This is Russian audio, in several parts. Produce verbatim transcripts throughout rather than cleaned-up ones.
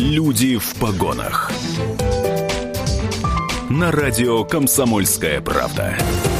Люди в погонах. На радио «Комсомольская правда».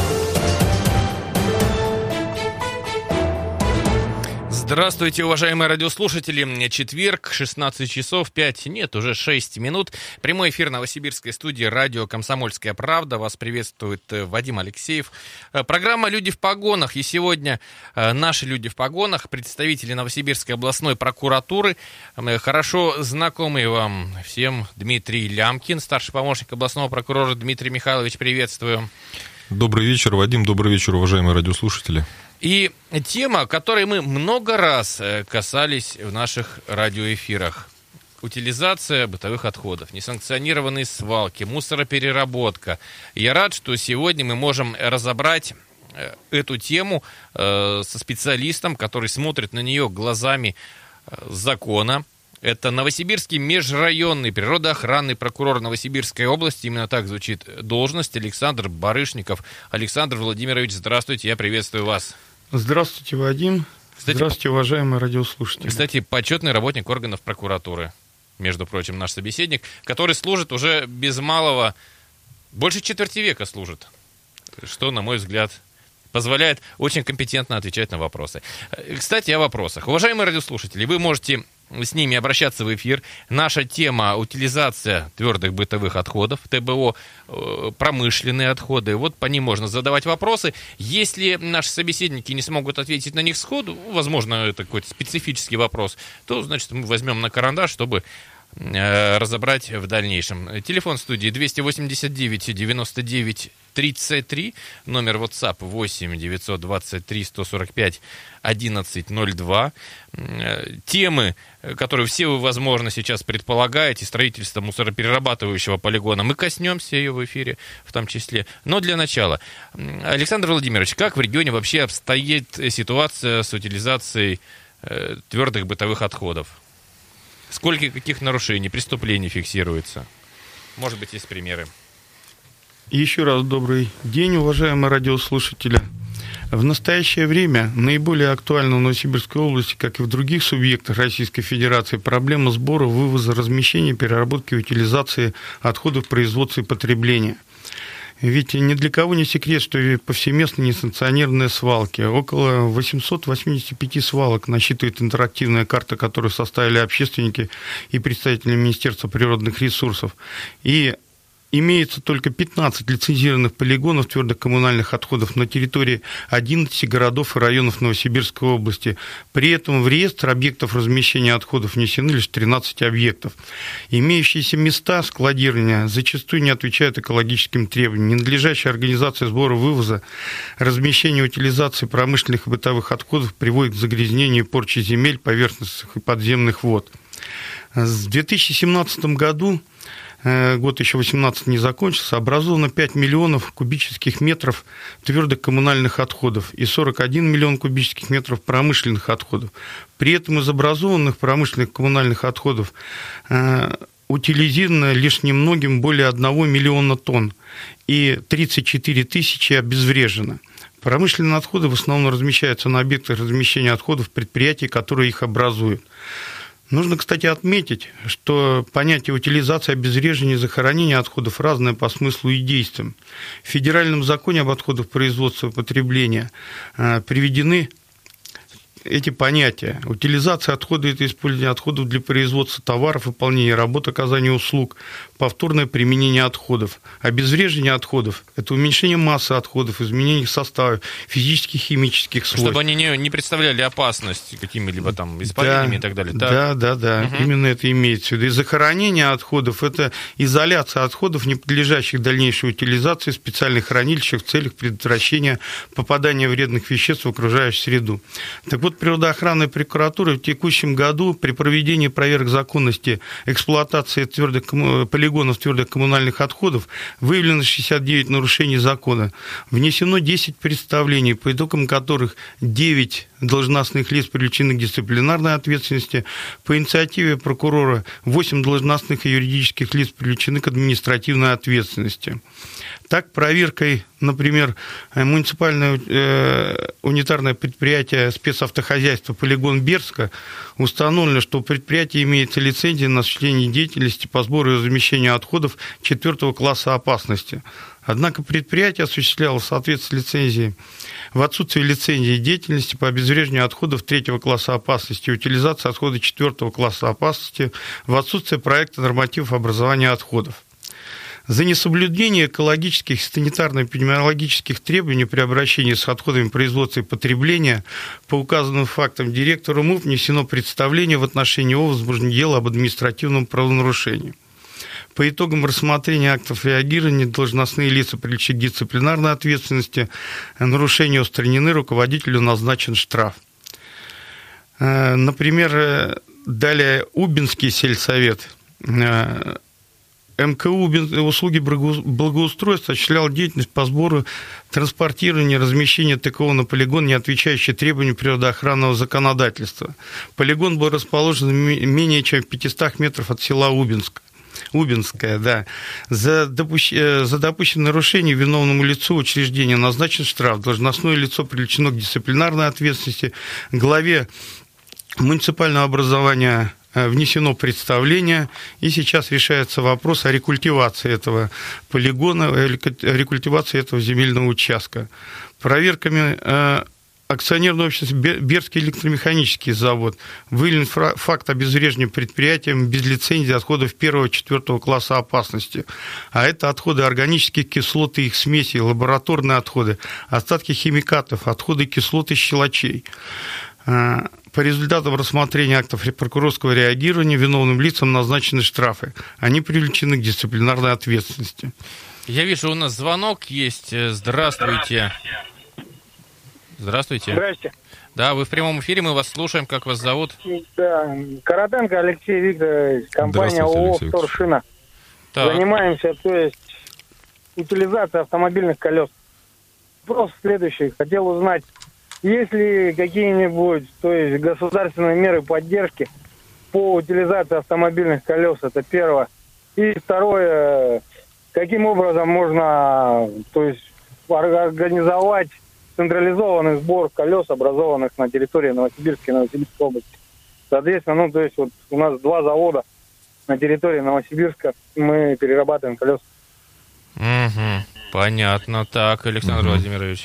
Здравствуйте, уважаемые радиослушатели. Четверг, шестнадцать часов пять, нет, уже шесть минут. Прямой эфир новосибирской студии радио «Комсомольская правда». Вас приветствует Вадим Алексеев. Программа «Люди в погонах». И сегодня наши люди в погонах, представители Новосибирской областной прокуратуры, хорошо знакомый вам всем Дмитрий Лямкин, старший помощник областного прокурора. Дмитрий Михайлович, приветствую. Добрый вечер, Вадим. Добрый вечер, уважаемые радиослушатели. И тема, которой мы много раз касались в наших радиоэфирах. Утилизация бытовых отходов, несанкционированные свалки, мусоропереработка. Я рад, что сегодня мы можем разобрать эту тему со специалистом, который смотрит на нее глазами закона. Это Новосибирский межрайонный природоохранный прокурор Новосибирской области. Именно так звучит должность. Александр Барышников. Александр Владимирович, здравствуйте, я приветствую вас. Здравствуйте, Вадим. Кстати, здравствуйте, уважаемые радиослушатели. Кстати, почетный работник органов прокуратуры, между прочим, наш собеседник, который служит уже без малого, больше четверти века служит, что, на мой взгляд, позволяет очень компетентно отвечать на вопросы. Кстати, о вопросах. Уважаемые радиослушатели, вы можете с ними обращаться в эфир. Наша тема — утилизация твердых бытовых отходов, ТБО, промышленные отходы. Вот по ним можно задавать вопросы. Если наши собеседники не смогут ответить на них сходу, возможно, это какой-то специфический вопрос, то, значит, мы возьмем на карандаш, чтобы разобрать в дальнейшем. Телефон студии двести восемьдесят девять девяносто девять тридцать три, номер WhatsApp восемь девятьсот двадцать три сто сорок пять одиннадцать ноль два. Темы, которые все вы, возможно, сейчас предполагаете, строительство мусороперерабатывающего полигона, мы коснемся ее в эфире в том числе. Но для начала, Александр Владимирович, как в регионе вообще обстоит ситуация с утилизацией твердых бытовых отходов? Сколько каких нарушений, преступлений фиксируется? Может быть, есть примеры. Еще раз добрый день, уважаемые радиослушатели. В настоящее время наиболее актуальна в Новосибирской области, как и в других субъектах Российской Федерации, проблема сбора, вывоза, размещения, переработки и утилизации отходов производства и потребления. Ведь ни для кого не секрет, что повсеместно несанкционированные свалки. Около восемьсот восемьдесят пять свалок насчитывает интерактивная карта, которую составили общественники и представители Министерства природных ресурсов. И имеется только пятнадцать лицензированных полигонов твердых коммунальных отходов на территории одиннадцати городов и районов Новосибирской области. При этом в реестр объектов размещения отходов внесены лишь тринадцать объектов. Имеющиеся места складирования зачастую не отвечают экологическим требованиям. Ненадлежащая организация сбора, вывоза, размещения, утилизации промышленных и бытовых отходов приводит к загрязнению и порче земель, поверхностных и подземных вод. В две тысячи семнадцатом году, год еще восемнадцатый не закончился, образовано пять миллионов кубических метров твердых коммунальных отходов и сорок один миллион кубических метров промышленных отходов. При этом из образованных промышленных коммунальных отходов э, утилизировано лишь немногим более одного миллиона тонн и тридцать четыре тысячи обезврежено. Промышленные отходы в основном размещаются на объектах размещения отходов предприятий, которые их образуют. Нужно, кстати, отметить, что понятие утилизации, обезвреживания и захоронения отходов разное по смыслу и действиям. В Федеральном законе об отходах производства и потребления приведены эти понятия. Утилизация отходов – это использование отходов для производства товаров, выполнения работ, оказания услуг, повторное применение отходов. Обезвреживание отходов – это уменьшение массы отходов, изменение их состава, физических, химических свойств. Чтобы они не, не представляли опасность какими-либо там испарениями, да, и так далее. Так? Да, да, да, угу. Именно это имеется в виду. И захоронение отходов – это изоляция отходов, не подлежащих дальнейшей утилизации в специальных хранилищах в целях предотвращения попадания вредных веществ в окружающую среду. Так вот, природоохранная прокуратура в текущем году при проведении проверок законности эксплуатации твердых, полигонов твердых коммунальных отходов выявлено шестьдесят девять нарушений закона. Внесено десять представлений, по итогам которых девять должностных лиц привлечены к дисциплинарной ответственности. По инициативе прокурора восемь должностных и юридических лиц привлечены к административной ответственности. Так, проверкой, например, муниципальное э, унитарное предприятие спецавтохозяйства «Полигон Бердска» установлено, что у предприятия имеется лицензия на осуществление деятельности по сбору и размещению отходов четвертого класса опасности. Однако предприятие осуществляло в соответствии с лицензией в отсутствие лицензии деятельности по обезвреживанию отходов третьего класса опасности и утилизации отходов четвертого класса опасности в отсутствие проекта нормативов образования отходов. За несоблюдение экологических и санитарно-эпидемиологических требований при обращении с отходами производства и потребления по указанным фактам директору МУП внесено представление в отношении его возбуждения дела об административном правонарушении. По итогам рассмотрения актов реагирования должностные лица привлечены к дисциплинарной ответственности, нарушения устранены, руководителю назначен штраф. Например, далее Убинский сельсовет. МКУ услуги благоустройства осуществлял деятельность по сбору, транспортированию, размещению ТКО на полигон, не отвечающий требованиям природоохранного законодательства. Полигон был расположен менее чем в пятистах метрах от села Убинск. Убинская, да. За, допущ... За допущенное нарушение виновному лицу учреждения назначен штраф. Должностное лицо привлечено к дисциплинарной ответственности. Главе муниципального образования внесено представление, и сейчас решается вопрос о рекультивации этого полигона, о рекультивации этого земельного участка. Проверками акционерного общества Бердский электромеханический завод выявлен факт обезвреживания предприятием без лицензии отходов первого-четвертого класса опасности. А это отходы органических кислот и их смеси, лабораторные отходы, остатки химикатов, отходы кислот и щелочей. По результатам рассмотрения актов прокурорского реагирования виновным лицам назначены штрафы. Они привлечены к дисциплинарной ответственности. Я вижу, у нас звонок есть. Здравствуйте. Здравствуйте. Здравствуйте. Да, вы в прямом эфире, мы вас слушаем. Как вас зовут? Да, Коротенко Алексей Викторович, компания ООО «Вторшина». Занимаемся, то есть, утилизацией автомобильных колес. Вопрос следующий. Хотел узнать, есть ли какие-нибудь, то есть, государственные меры поддержки по утилизации автомобильных колес? Это первое. И второе, каким образом можно, то есть, организовать централизованный сбор колес, образованных на территории Новосибирской и Новосибирской области. Соответственно, ну, то есть, вот у нас два завода на территории Новосибирска, мы перерабатываем колеса. Угу, понятно. Так, Александр угу. Владимирович.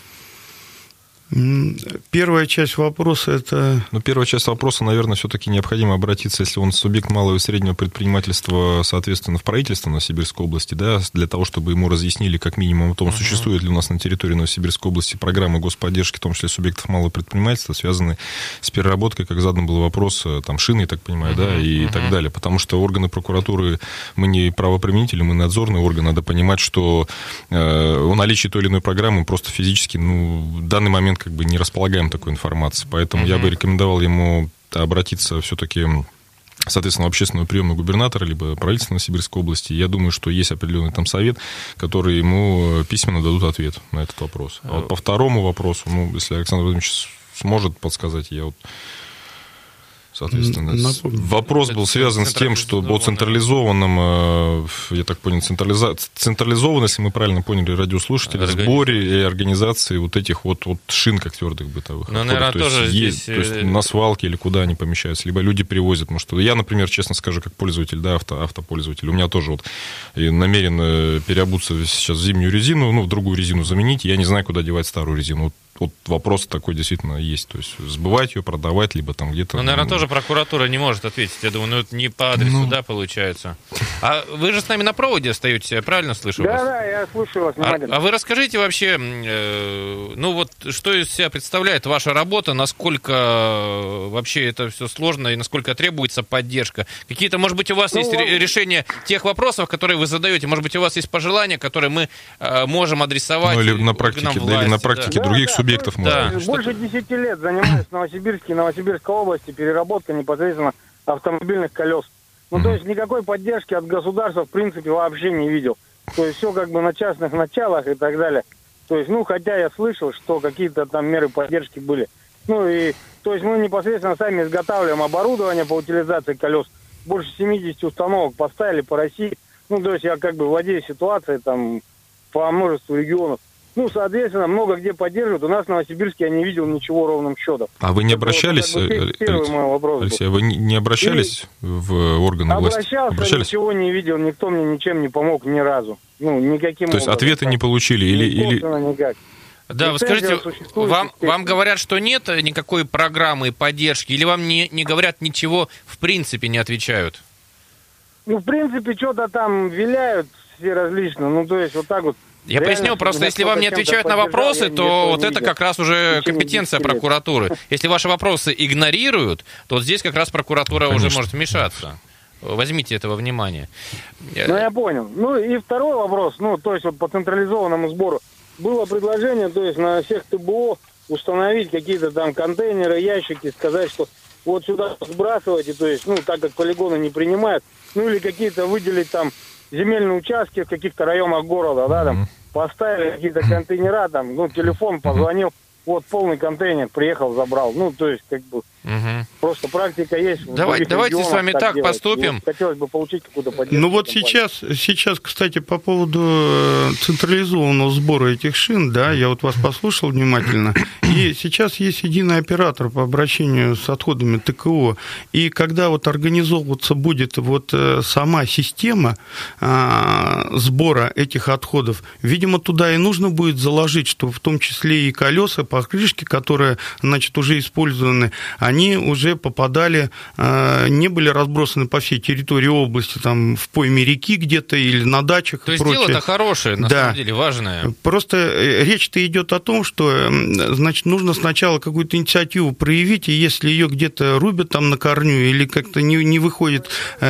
Первая часть вопроса – это… Ну, первая часть вопроса, наверное, все-таки необходимо обратиться, если он субъект малого и среднего предпринимательства, соответственно, в правительство Новосибирской области, да, для того, чтобы ему разъяснили как минимум о том, uh-huh. существует ли у нас на территории Новосибирской области программы господдержки, в том числе субъектов малого предпринимательства, связанные с переработкой, как задан был вопрос, там, шины, я так понимаю, uh-huh. да, и uh-huh. так далее. Потому что органы прокуратуры, мы не правоприменители, мы надзорный орган, надо понимать, что э, о наличии той или иной программы просто физически, ну, в данный момент как бы не располагаем такой информацией. Поэтому mm-hmm. я бы рекомендовал ему обратиться все-таки, соответственно, в общественную приемную губернатора, либо правительство Новосибирской области. Я думаю, что есть определенный там совет, который ему письменно дадут ответ на этот вопрос. А вот по второму вопросу, ну, если Александр Владимирович сможет подсказать, я вот... Соответственно, Напомню. Вопрос был связан с тем, что по централизованном, я так понял, централиза... централизованно, если мы правильно поняли, радиослушатели, Органи... сборе и организации вот этих вот, вот шин, как твердых бытовых ну, отходов. Наверное, то, тоже есть, здесь... есть, то есть на свалке или куда они помещаются, либо люди привозят. Потому что я, например, честно скажу, как пользователь, да, авто, автопользователь, у меня тоже вот намерен переобуться сейчас в зимнюю резину, ну, в другую резину заменить, я не знаю, куда девать старую резину. Вот вопрос такой действительно есть. То есть сбывать ее, продавать, либо там где-то... Ну, наверное, ну, тоже прокуратура не может ответить. Я думаю, ну, это не по адресу, ну... да, получается. А вы же с нами на проводе остаетесь, я правильно слышу да, вас? Да, да, я слушаю вас внимательно. А, а вы расскажите вообще, э, ну, вот, что из себя представляет ваша работа, насколько вообще это все сложно и насколько требуется поддержка? Какие-то, может быть, у вас ну, есть вам... решения тех вопросов, которые вы задаете? Может быть, у вас есть пожелания, которые мы э, можем адресовать? Ну, или на практике, власти, или на практике да. других да, субъектов. Да, может. Больше десяти лет занимаюсь в Новосибирске и Новосибирской области переработкой непосредственно автомобильных колес. Ну, mm-hmm. то есть никакой поддержки от государства в принципе вообще не видел. То есть все как бы на частных началах и так далее. То есть, ну, хотя я слышал, что какие-то там меры поддержки были. Ну и, то есть мы непосредственно сами изготавливаем оборудование по утилизации колес. Больше семьдесят установок поставили по России. Ну, то есть я как бы владею ситуацией там по множеству регионов. Ну, соответственно, много где поддерживают. У нас в Новосибирске я не видел ничего ровным счетом. А вы не обращались, вот, как бы, первый мой вопрос Алексей, вы не обращались и в органы власти? Обращался, обращались? Ничего не видел, никто мне ничем не помог ни разу. Ну, никаким То есть образом, ответы так. не получили? Или, или... никак. Да, вы скажите, вам, вам говорят, что нет никакой программы поддержки, или вам не, не говорят ничего, в принципе не отвечают? Ну, в принципе, что-то там виляют все различно, ну, то есть вот так вот. Я реально, поясню, просто если вам не отвечают на вопросы, то вот это как раз уже компетенция прокуратуры. Если ваши вопросы игнорируют, то вот здесь как раз прокуратура Конечно. уже может вмешаться. Возьмите это во внимание. Ну, я понял. Ну, и второй вопрос, ну, то есть вот по централизованному сбору. Было предложение, то есть на всех ТБО установить какие-то там контейнеры, ящики, сказать, что вот сюда сбрасывайте, то есть, ну, так как полигоны не принимают, ну, или какие-то выделить там земельные участки в каких-то районах города, да, там, поставили какие-то контейнера, там, ну, телефон позвонил, вот, полный контейнер, приехал, забрал, ну, то есть, как бы, угу. просто практика есть. Давай, давайте с вами так, так поступим. Вот хотелось бы получить какую-то поддержку. Ну, вот сейчас, сейчас, кстати, по поводу централизованного сбора этих шин, да, я вот вас послушал внимательно, и сейчас есть единый оператор по обращению с отходами ТКО, и когда вот организовываться будет вот сама система а, сбора этих отходов, видимо, туда и нужно будет заложить, что в том числе и колеса, покрышки, которые, значит, уже использованы, они уже попадали, не были разбросаны по всей территории области, там, в пойме реки где-то или на дачах. То есть дело-то хорошее, на да. самом деле, важное. Просто речь-то идет о том, что, значит, нужно сначала какую-то инициативу проявить, и если ее где-то рубят там на корню или как-то не, не выходит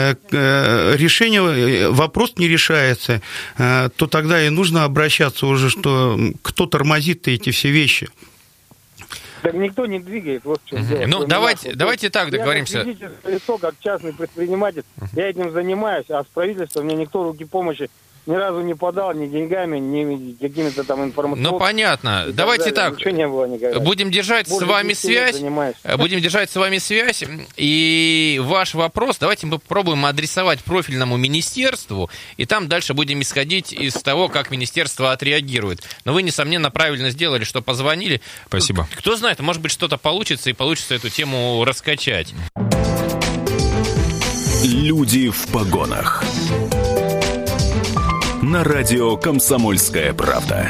решение, вопрос не решается, то тогда и нужно обращаться уже, что кто тормозит эти все вещи. Так никто не двигает, вот в чем uh-huh. дело. Ну, давайте, нас. давайте так договоримся. Я как лицо, как частный предприниматель, uh-huh. я этим занимаюсь, а с правительством мне никто руки помощи ни разу не подал, ни деньгами, ни какими-то там информациями. Ну, понятно. Давайте так, будем держать Больше с вами связь, будем держать с вами связь, и ваш вопрос давайте мы попробуем адресовать профильному министерству, и там дальше будем исходить из того, как министерство отреагирует. Но вы, несомненно, правильно сделали, что позвонили. Спасибо. Кто знает, может быть, что-то получится, и получится эту тему раскачать. Люди в погонах. На радио «Комсомольская правда».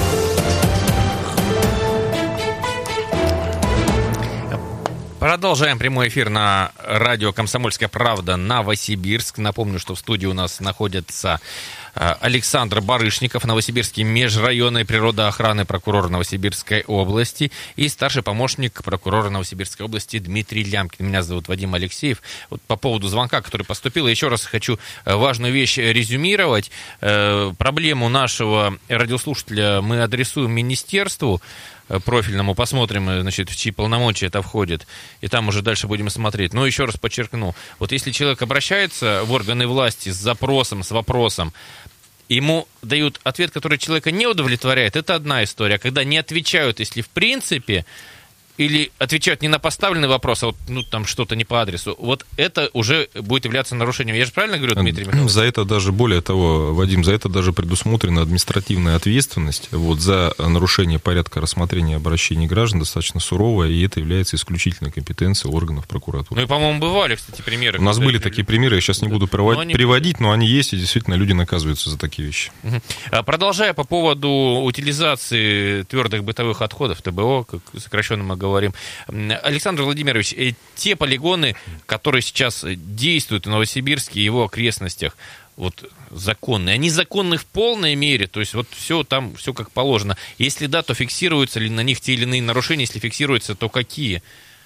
Продолжаем прямой эфир на радио «Комсомольская правда» Новосибирск. Напомню, что в студии у нас находится Александр Барышников, Новосибирский межрайонной природоохраны, прокурор Новосибирской области, и старший помощник прокурора Новосибирской области Дмитрий Лямкин. Меня зовут Вадим Алексеев. Вот по поводу звонка, который поступил, еще раз хочу важную вещь резюмировать. Проблему нашего радиослушателя мы адресуем министерству профильному, посмотрим, значит, в чьи полномочия это входит, и там уже дальше будем смотреть. Но еще раз подчеркну, вот если человек обращается в органы власти с запросом, с вопросом, ему дают ответ, который человека не удовлетворяет, это одна история. Когда не отвечают, если в принципе, или отвечают не на поставленный вопрос, а вот, ну, там что-то не по адресу, вот это уже будет являться нарушением. Я же правильно говорю, Дмитрий Михайлович? За это даже, более того, Вадим, за это даже предусмотрена административная ответственность. Вот, за нарушение порядка рассмотрения обращений граждан достаточно суровая, и это является исключительной компетенцией органов прокуратуры. Ну и, по-моему, бывали, кстати, примеры. У нас были такие примеры, я сейчас не буду приводить, но они... приводить, но они есть, и действительно люди наказываются за такие вещи. Угу. Продолжая по поводу утилизации твердых бытовых отходов, ТБО, как сокращенно мы говорим. Александр Владимирович, те полигоны, которые сейчас действуют в Новосибирске и его окрестностях, вот законные, они законны в полной мере, то есть вот все там, все как положено. Если да, то фиксируются ли на них те или иные нарушения, если фиксируются, то какие?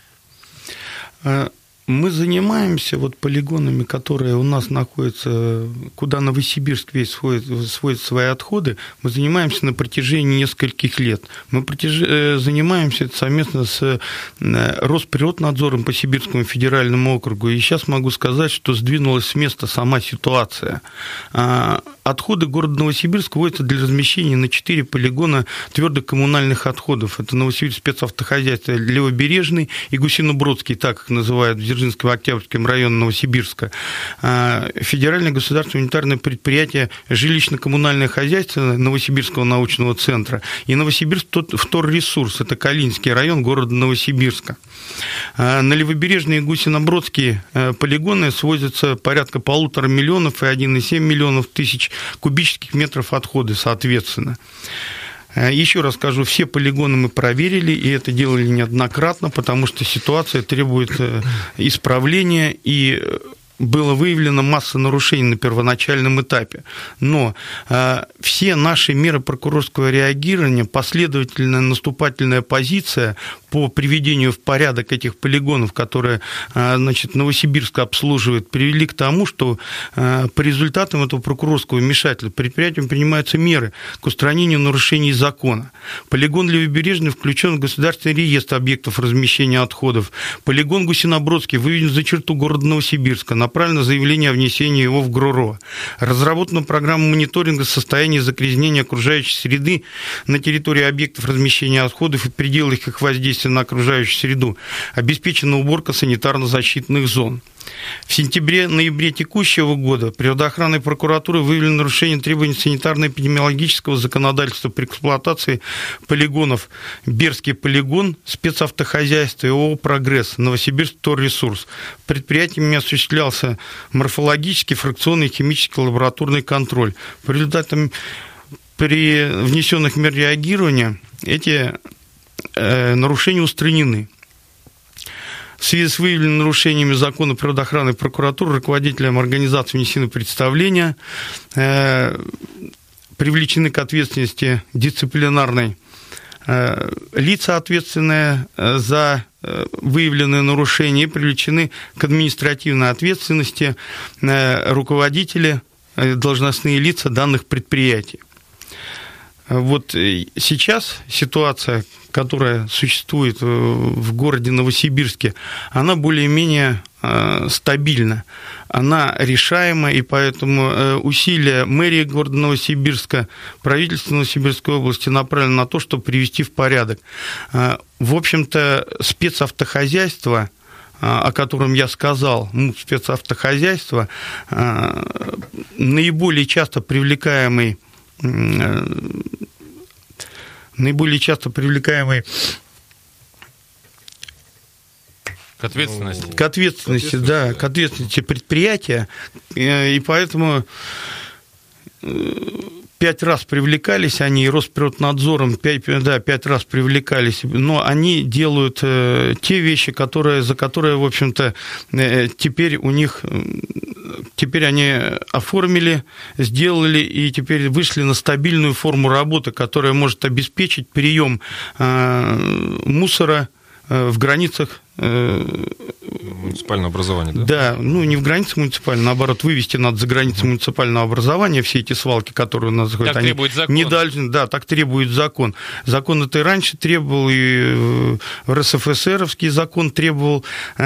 Мы занимаемся вот полигонами, которые у нас находятся, куда Новосибирск весь сводит, сводит свои отходы, мы занимаемся на протяжении нескольких лет. Мы протяж... занимаемся совместно с Росприроднадзором по Сибирскому федеральному округу, и сейчас могу сказать, что сдвинулась с места сама ситуация. отходы города Новосибирск вводятся для размещения на четыре полигона твердых коммунальных отходов. Это Новосибирск спецавтохозяйство Левобережный и Гусинобродский, так их называют в Дзержинском Октябрьском районе Новосибирска. Федеральное государственное унитарное предприятие жилищно-коммунальное хозяйство Новосибирского научного центра и Новосибирск вторресурс, это Калининский район города Новосибирска. На Левобережные и Гусинобродские полигоны свозятся порядка полутора миллионов и один и семь миллионов тысяч кубических метров отхода, соответственно. Еще раз скажу, все полигоны мы проверили, и это делали неоднократно, потому что ситуация требует исправления, и было выявлено масса нарушений на первоначальном этапе. Но э, все наши меры прокурорского реагирования, последовательная наступательная позиция по приведению в порядок этих полигонов, которые э, значит, Новосибирск обслуживает, привели к тому, что э, по результатам этого прокурорского вмешательства предприятиям принимаются меры к устранению нарушений закона. Полигон Левобережный включен в государственный реестр объектов размещения отходов. Полигон Гусинобродский выведен за черту города Новосибирска. Направлено заявление о внесении его в ГРОРО. Разработана программа мониторинга состояния загрязнения окружающей среды на территории объектов размещения отходов и пределах их воздействия на окружающую среду. Обеспечена уборка санитарно-защитных зон. В сентябре-ноябре текущего года природоохранной прокуратурой выявлено нарушение требований санитарно-эпидемиологического законодательства при эксплуатации полигонов Берский полигон, спецавтохозяйство и ООО «Прогресс», Новосибирск вторресурс. Предприятиями осуществлялся морфологический, фракционный и химический лабораторный контроль. По результатам при внесенных мер реагирования эти э, нарушения устранены. В связи с выявленными нарушениями закона природоохранной прокуратуры руководителям организации внесены представления, э, привлечены к ответственности дисциплинарной э, лица, ответственные за э, выявленные нарушения, и привлечены к административной ответственности э, руководители, э, должностные лица данных предприятий. Вот сейчас ситуация, которая существует в городе Новосибирске, она более-менее стабильна, она решаема, и поэтому усилия мэрии города Новосибирска, правительства Новосибирской области направлены на то, чтобы привести в порядок. В общем-то, спецавтохозяйство, о котором я сказал, спецавтохозяйство, наиболее часто привлекаемый наиболее часто привлекаемый к ответственности. К ответственности, да, к ответственности предприятия, и поэтому пять раз привлекались они, Росприроднадзором пять, да, пять раз привлекались, но они делают э, те вещи, которые, за которые, в общем-то, э, теперь у них, теперь они оформили, сделали и теперь вышли на стабильную форму работы, которая может обеспечить прием э, мусора э, в границах муниципального образования, да? Да, ну не в границах муниципального, наоборот, вывести надо за границы муниципального образования все эти свалки, которые у нас заходят. Так требует закон. Не должны, да, так требует закон. Закон это и раньше требовал, и РСФСРовский закон требовал,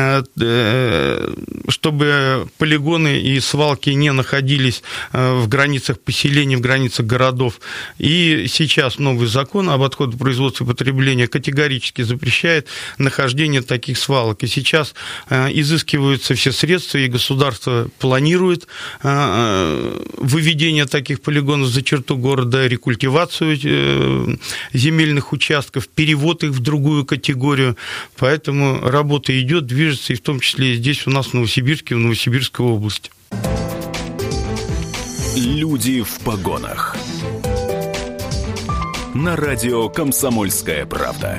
чтобы полигоны и свалки не находились в границах поселений, в границах городов. И сейчас новый закон об отходах производства и потребления категорически запрещает нахождение таких свалок. И сейчас изыскиваются все средства, и государство планирует выведение таких полигонов за черту города, рекультивацию земельных участков, перевод их в другую категорию. Поэтому работа идет, движется, и в том числе и здесь у нас в Новосибирске, в Новосибирской области. Люди в погонах. На радио «Комсомольская правда».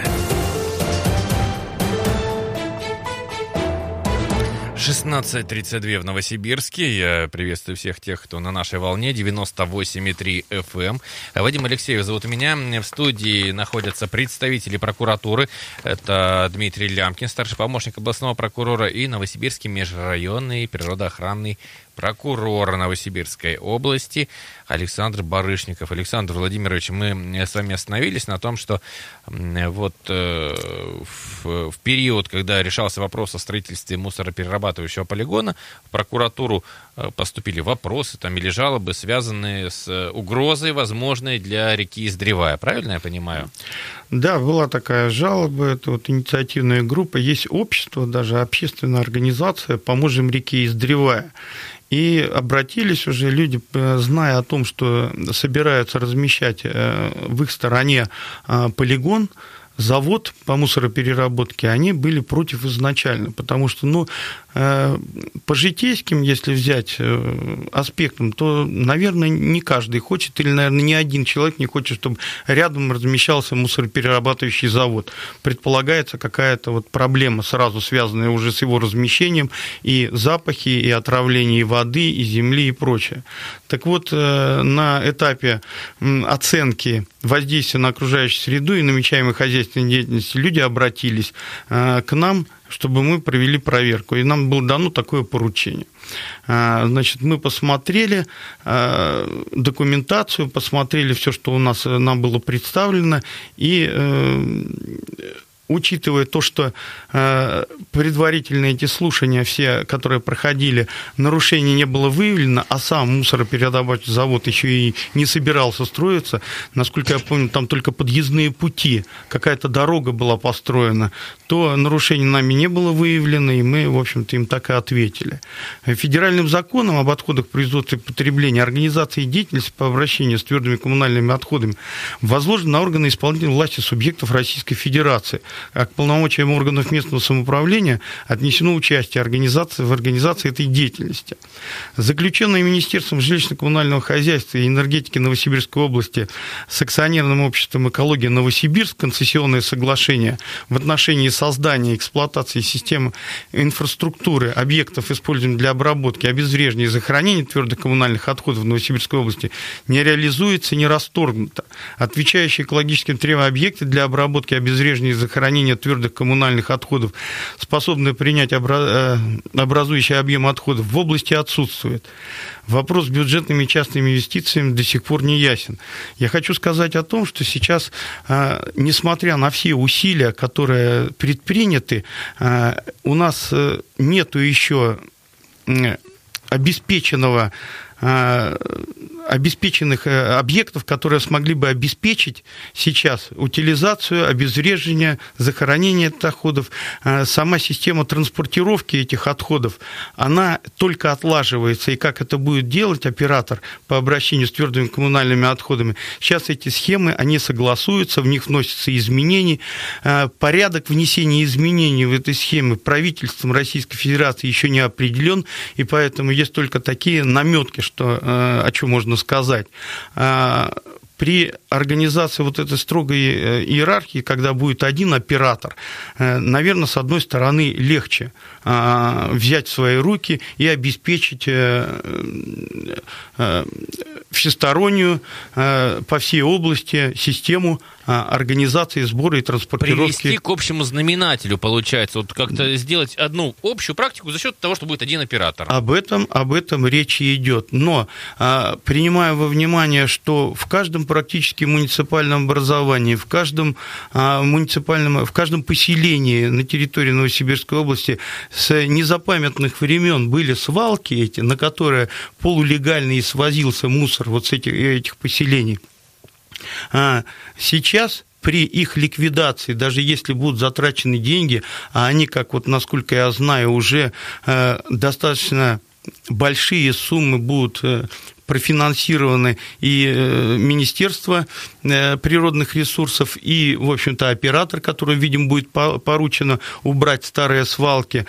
шестнадцать тридцать два в Новосибирске. Я приветствую всех тех, кто на нашей волне девяносто восемь и три эф эм. Вадим Алексеев зовут меня. В студии находятся представители прокуратуры. Это Дмитрий Лямкин, старший помощник областного прокурора, и Новосибирский межрайонный природоохранный прокурор Новосибирской области Александр Барышников. Александр Владимирович, мы с вами остановились на том, что вот э, в, в период, когда решался вопрос о строительстве мусороперерабатывающей мусороперерабатывающего полигона в прокуратуру поступили вопросы там, или жалобы, связанные с угрозой возможной для реки Издревая. Правильно я понимаю? Да, была такая жалоба, это вот инициативная группа, есть общество, даже общественная организация «Поможем реке Издревая». И обратились уже люди, зная о том, что собираются размещать в их стороне полигон, завод по мусоропереработке, они были против изначально, потому что, ну, по житейским, если взять аспектам, то, наверное, не каждый хочет, или, наверное, ни один человек не хочет, чтобы рядом размещался мусороперерабатывающий завод. Предполагается какая-то вот проблема, сразу связанная уже с его размещением, и запахи, и отравление и воды, и земли, и прочее. Так вот, на этапе оценки воздействия на окружающую среду и намечаемой хозяйственной деятельности люди обратились к нам, чтобы мы провели проверку. И нам было дано такое поручение. Значит, мы посмотрели документацию, посмотрели все, что у нас нам было представлено, и учитывая то, что предварительные эти слушания, все, которые проходили, нарушений не было выявлено, а сам мусороперерабатывающий завод еще и не собирался строиться, насколько я помню, там только подъездные пути, какая-то дорога была построена, то нарушений нами не было выявлено, и мы, в общем-то, им так и ответили. Федеральным законом об отходах производства и потребления организации деятельности по обращению с твердыми коммунальными отходами возложено на органы исполнительной власти субъектов Российской Федерации, а к полномочиям органов местного самоуправления отнесено участие организации в организации этой деятельности. Заключенное Министерством жилищно-коммунального хозяйства и энергетики Новосибирской области с акционерным обществом «Экология Новосибирск» концессионное соглашение в отношении создания и эксплуатации системы инфраструктуры объектов, используемых для обработки, обезвреживания и захоронения твердых коммунальных отходов в Новосибирской области, не реализуется и не расторгнуто. Отвечающие экологическим требованиям объекты для обработки, обезвреживания и захоронения твердых коммунальных отходов, способные принять образующий объем отходов, в области отсутствует. Вопрос с бюджетными и частными инвестициями до сих пор не ясен. Я хочу сказать о том, что сейчас, несмотря на все усилия, которые предприняты, у нас нету еще обеспеченного обеспеченных объектов, которые смогли бы обеспечить сейчас утилизацию, обезвреживание, захоронение этих отходов. Сама система транспортировки этих отходов, она только отлаживается, и как это будет делать оператор по обращению с твердыми коммунальными отходами. Сейчас эти схемы, они согласуются, в них вносятся изменения. Порядок внесения изменений в этой схеме правительством Российской Федерации еще не определен, и поэтому есть только такие наметки, что, о чем можно сказать. При организации вот этой строгой иерархии, когда будет один оператор, наверное, с одной стороны, легче взять в свои руки и обеспечить всестороннюю по всей области систему организации сбора и транспортировки. Привести к общему знаменателю, получается, вот как-то сделать одну общую практику за счет того, что будет один оператор. Об этом, об этом речь и идет. Но, принимая во внимание, что в каждом практически муниципальном образовании, в каждом муниципальном, в каждом поселении на территории Новосибирской области с незапамятных времен были свалки эти, на которые полулегально и свозился мусор вот с этих, этих поселений. Сейчас при их ликвидации, даже если будут затрачены деньги, а они, как вот, насколько я знаю, уже достаточно большие суммы будут профинансированы и Министерство природных ресурсов, и, в общем-то, оператор, который, видимо, будет поручено убрать старые свалки,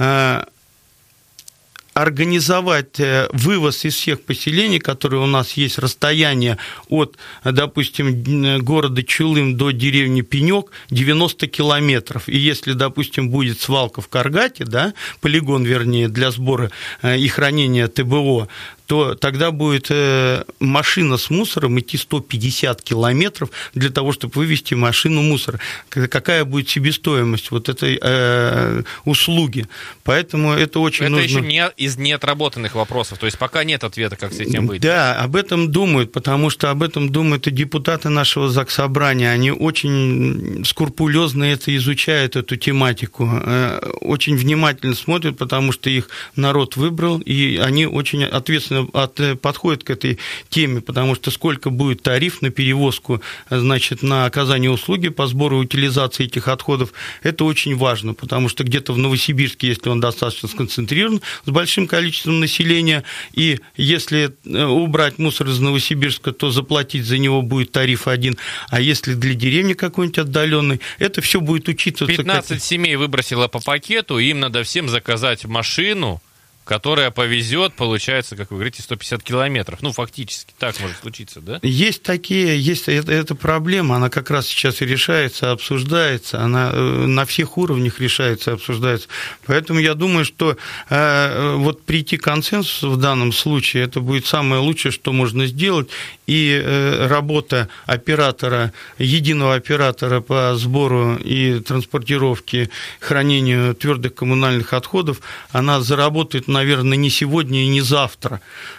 организовать вывоз из всех поселений, которые у нас есть, расстояние от, допустим, города Чулым до деревни Пенек девяносто километров. И если, допустим, будет свалка в Каргате, да, полигон, вернее, для сбора и хранения ТБО, то тогда будет машина с мусором идти сто пятьдесят километров для того, чтобы вывести машину мусора. Какая будет себестоимость вот этой э, услуги? Поэтому это очень это нужно... еще не из неотработанных вопросов, то есть пока нет ответа, как с этим быть. Да, об этом думают, потому что об этом думают и депутаты нашего Заксобрания. Они очень скрупулезно это изучают, эту тематику, очень внимательно смотрят, потому что их народ выбрал, и они очень ответственно подходят к этой теме, потому что сколько будет тариф на перевозку, значит, на оказание услуги по сбору и утилизации этих отходов, это очень важно, потому что где-то в Новосибирске, если он достаточно сконцентрирован, с большим количеством населения, и если убрать мусор из Новосибирска, то заплатить за него будет тариф один, а если для деревни какой-нибудь отдаленной, это все будет учитываться. пятнадцать как... семей выбросило по пакету, им надо всем заказать машину, которая повезет, получается, как вы говорите, сто пятьдесят километров. Ну, фактически, так может случиться, да? Есть такие, есть это, эта проблема, она как раз сейчас и решается, обсуждается, она на всех уровнях решается, обсуждается. Поэтому я думаю, что э, вот прийти к консенсусу в данном случае, это будет самое лучшее, что можно сделать, и э, работа оператора, единого оператора по сбору и транспортировке, хранению твердых коммунальных отходов, она заработает, наверное, не сегодня и не завтра.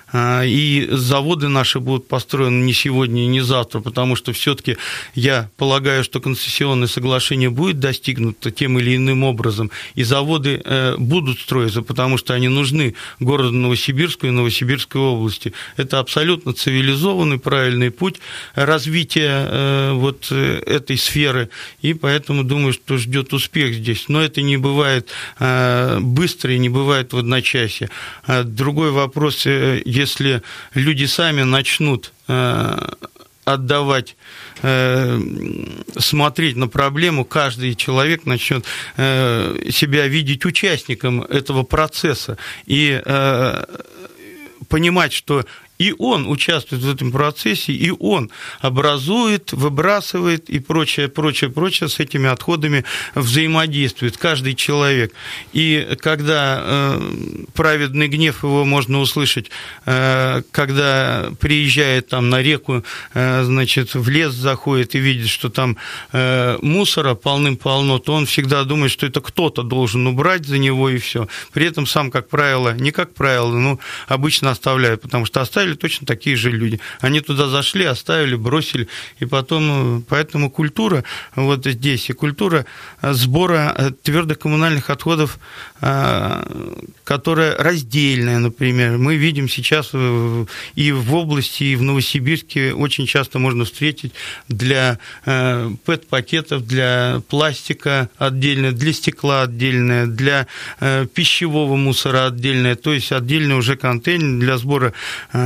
И заводы наши будут построены не сегодня и не завтра, потому что все-таки я полагаю, что концессионное соглашение будет достигнуто тем или иным образом, и заводы будут строиться, потому что они нужны городу Новосибирску и Новосибирской области. Это абсолютно цивилизованный, правильный путь развития вот этой сферы, и поэтому думаю, что ждет успех здесь. Но это не бывает быстро и не бывает в одночасье. Другой вопрос, если люди сами начнут отдавать, смотреть на проблему, каждый человек начнет себя видеть участником этого процесса и понимать, что и он участвует в этом процессе, и он образует, выбрасывает и прочее, прочее, прочее с этими отходами взаимодействует, каждый человек. И когда э, праведный гнев его можно услышать, э, когда приезжает там на реку, э, значит, в лес заходит и видит, что там э, мусора полным-полно, то он всегда думает, что это кто-то должен убрать за него и все. При этом сам, как правило, не как правило, но обычно оставляют, потому что оставили точно такие же люди. Они туда зашли, оставили, бросили, и потом, поэтому культура вот здесь, и культура сбора твердых коммунальных отходов, которая раздельная, например. Мы видим сейчас и в области, и в Новосибирске очень часто можно встретить для пэт-пакетов, для пластика отдельное, для стекла отдельное, для пищевого мусора отдельное, то есть отдельный уже контейнер для сбора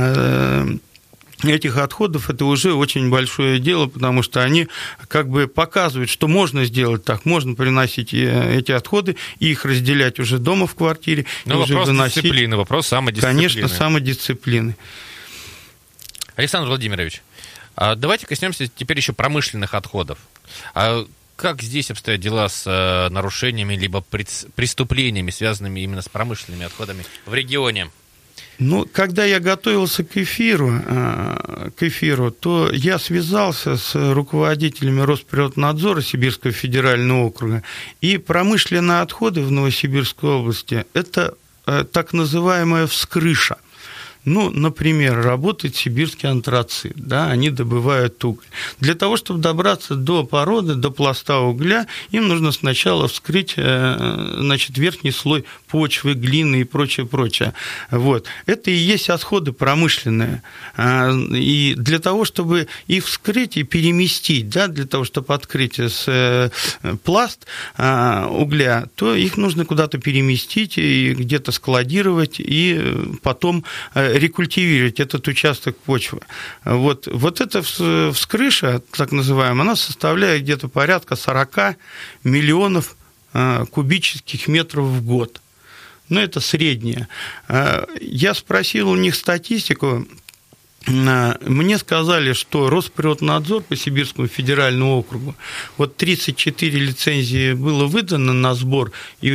этих отходов. Это уже очень большое дело, потому что они как бы показывают, что можно сделать так, можно приносить эти отходы и их разделять уже дома в квартире. Но вопрос уже выносить. Дисциплины, вопрос самодисциплины. Конечно, самодисциплины. Александр Владимирович, давайте коснемся теперь еще промышленных отходов. Как здесь обстоят дела с нарушениями либо преступлениями, связанными именно с промышленными отходами в регионе? Ну, когда я готовился к эфиру, к эфиру, то я связался с руководителями Росприроднадзора Сибирского федерального округа, и промышленные отходы в Новосибирской области – это так называемая вскрыша. Ну, например, работает сибирский антрацит, да, они добывают уголь. Для того, чтобы добраться до породы, до пласта угля, им нужно сначала вскрыть, значит, верхний слой почвы, глины и прочее, прочее. Вот. Это и есть отходы промышленные. И для того, чтобы их вскрыть и переместить, да, для того, чтобы открыть с пласт угля, то их нужно куда-то переместить и где-то складировать, и потом рекультивировать этот участок почвы. Вот, вот эта вскрыша, так называемая, она составляет где-то порядка сорок миллионов кубических метров в год. Ну, это среднее. Я спросил у них статистику, мне сказали, что Росприроднадзор по Сибирскому федеральному округу, вот тридцать четыре лицензии было выдано на сбор, и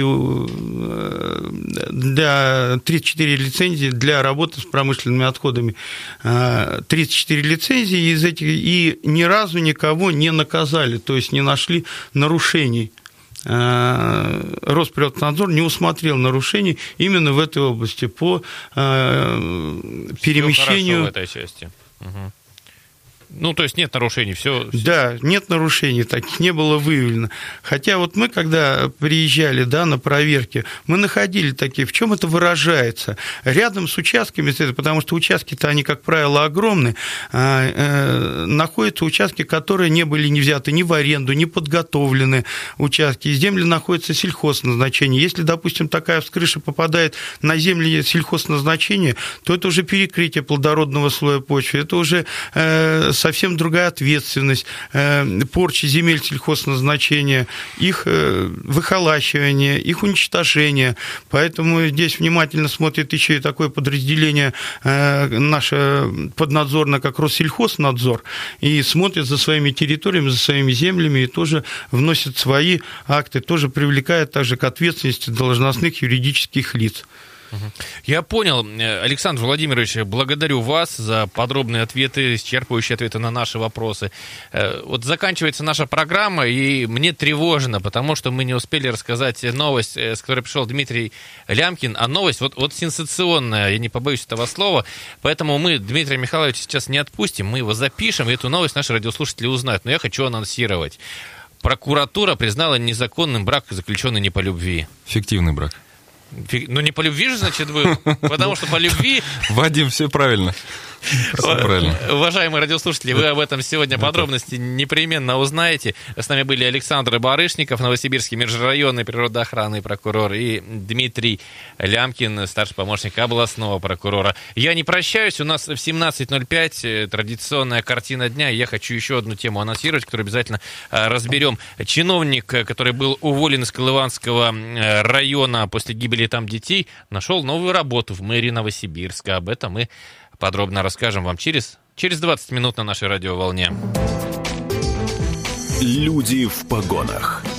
для тридцать четыре лицензии для работы с промышленными отходами, тридцать четыре лицензии из этих, и ни разу никого не наказали, то есть не нашли нарушений. Росприроднадзор не усмотрел нарушений именно в этой области по перемещению. Всё хорошо в этой части. Угу. Ну, то есть нет нарушений, все. Да, нет нарушений, таких не было выявлено. Хотя вот мы, когда приезжали, да, на проверки, мы находили такие, в чем это выражается. Рядом с участками, потому что участки-то, они, как правило, огромные, находятся участки, которые не были не взяты ни в аренду, не подготовлены участки. И земли находятся сельхозназначения. Если, допустим, такая вскрыша попадает на земли сельхозназначения, то это уже перекрытие плодородного слоя почвы, это уже совсем другая ответственность, порча земель сельхозназначения, их выхолащивание, их уничтожение. Поэтому здесь внимательно смотрит еще и такое подразделение наше поднадзорное, как Россельхознадзор, и смотрит за своими территориями, за своими землями, и тоже вносит свои акты, тоже привлекает также к ответственности должностных юридических лиц. Я понял. Александр Владимирович, благодарю вас за подробные ответы, исчерпывающие ответы на наши вопросы. Вот заканчивается наша программа, и мне тревожно, потому что мы не успели рассказать новость, с которой пришел Дмитрий Лямкин, а новость вот, вот сенсационная, я не побоюсь этого слова, поэтому мы Дмитрия Михайловича сейчас не отпустим, мы его запишем, и эту новость наши радиослушатели узнают, но я хочу анонсировать. Прокуратура признала незаконным брак, заключенный не по любви. Фиктивный брак. Ну, не по любви же, значит, был, потому что по любви... Вадим, все правильно. Все правильно. Уважаемые радиослушатели, вы об этом сегодня подробности непременно узнаете. С нами были Александр Барышников, Новосибирский межрайонный природоохранный прокурор, и Дмитрий Лямкин, старший помощник областного прокурора. Я не прощаюсь, у нас в семнадцать ноль пять традиционная картина дня. Я хочу еще одну тему анонсировать, которую обязательно разберем. Чиновник, который был уволен из Колыванского района после гибели там детей, нашел новую работу в мэрии Новосибирска. Об этом мы подробно расскажем вам через, через двадцать минут на нашей радиоволне. Люди в погонах.